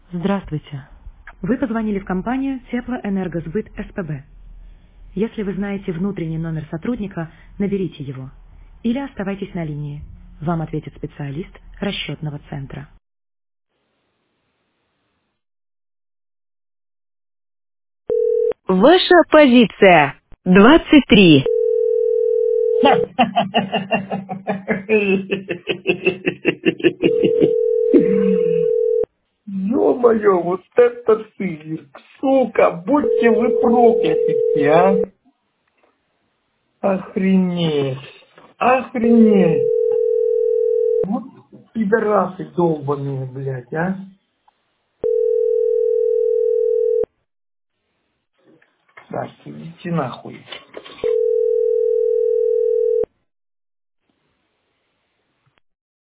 Здравствуйте. Вы позвонили в компанию Теплоэнергосбыт СПБ. Если вы знаете внутренний номер сотрудника, наберите его. Или оставайтесь на линии. Вам ответит специалист расчетного центра. Ваша позиция 23. Ё-моё, вот это цирк, сука, будьте вы прокляты все, а? Охренеть, охренеть. Вот пидорасы долбаные, блядь, а? Так, идите нахуй.